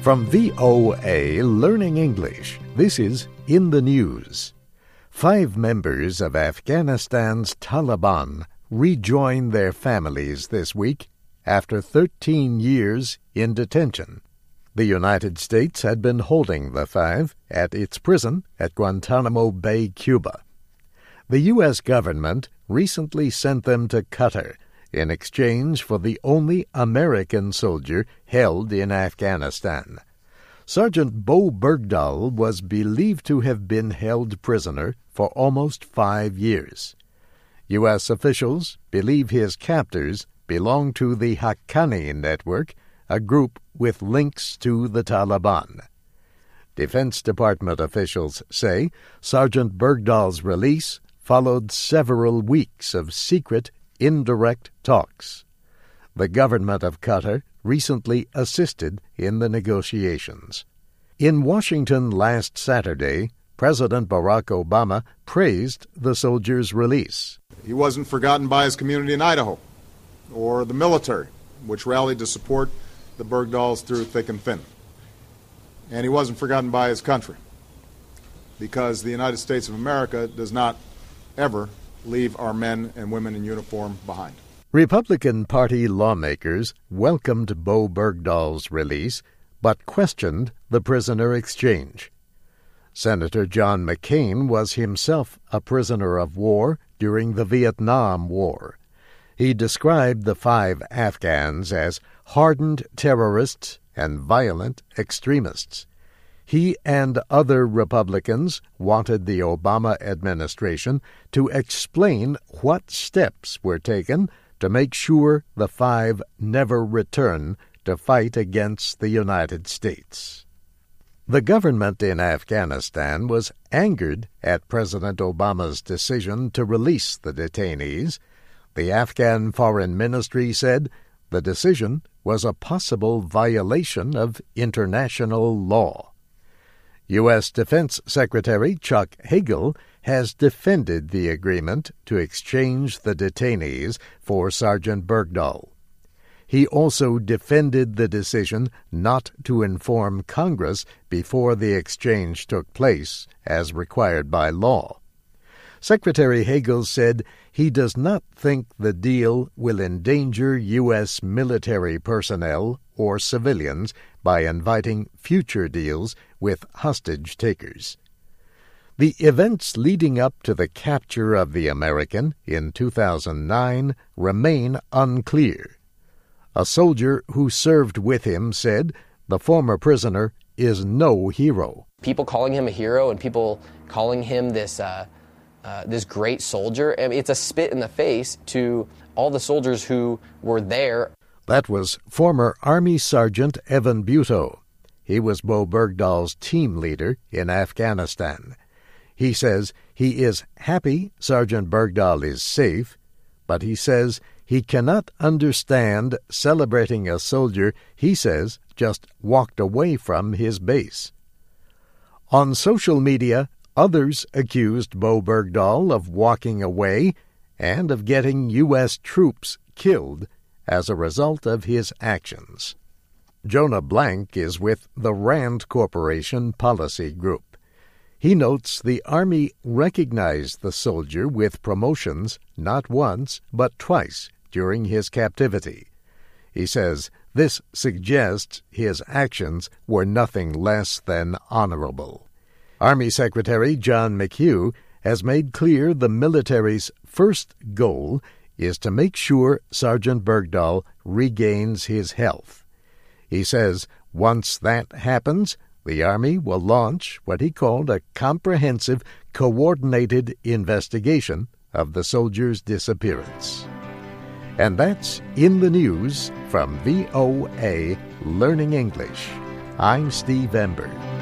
From VOA Learning English, this is In the News. 5 members of Afghanistan's Taliban rejoined their families this week after 13 years in detention. The United States had been holding the 5 at its prison at Guantanamo Bay, Cuba. The U.S. government recently sent them to Qatar in exchange for the only American soldier held in Afghanistan. Sergeant Bo Bergdahl was believed to have been held prisoner for almost 5 years. U.S. officials believe his captors belong to the Haqqani Network, a group with links to the Taliban. Defense Department officials say Sergeant Bergdahl's release followed several weeks of secret, indirect talks. The government of Qatar recently assisted in the negotiations. In Washington last Saturday, President Barack Obama praised the soldier's release. He wasn't forgotten by his community in Idaho or the military, which rallied to support the Bergdahls through thick and thin. And he wasn't forgotten by his country, because the United States of America does not ever leave our men and women in uniform behind. Republican Party lawmakers welcomed Bo Bergdahl's release, but questioned the prisoner exchange. Senator John McCain was himself a prisoner of war during the Vietnam War. He described the 5 Afghans as hardened terrorists and violent extremists. He and other Republicans wanted the Obama administration to explain what steps were taken to make sure the 5 never return to fight against the United States. The government in Afghanistan was angered at President Obama's decision to release the detainees. The Afghan Foreign Ministry said the decision was a possible violation of international law. U.S. Defense Secretary Chuck Hagel has defended the agreement to exchange the detainees for Sergeant Bergdahl. He also defended the decision not to inform Congress before the exchange took place, as required by law. Secretary Hagel said he does not think the deal will endanger U.S. military personnel or civilians by inviting future deals with hostage-takers. The events leading up to the capture of the American in 2009 remain unclear. A soldier who served with him said the former prisoner is no hero. People calling him a hero and people calling him this great soldier, I mean, it's a spit in the face to all the soldiers who were there. That was former Army Sergeant Evan Buetow. He was Bo Bergdahl's team leader in Afghanistan. He says he is happy Sergeant Bergdahl is safe, but he says he cannot understand celebrating a soldier he says just walked away from his base. On social media, others accused Bo Bergdahl of walking away and of getting U.S. troops killed as a result of his actions. Jonah Blank is with the Rand Corporation Policy Group. He notes the Army recognized the soldier with promotions not once but twice during his captivity. He says this suggests his actions were nothing less than honorable. Army Secretary John McHugh has made clear the military's first goal is to make sure Sergeant Bergdahl regains his health. He says once that happens, the Army will launch what he called a comprehensive, coordinated investigation of the soldier's disappearance. And that's In the News from VOA Learning English. I'm Steve Ember.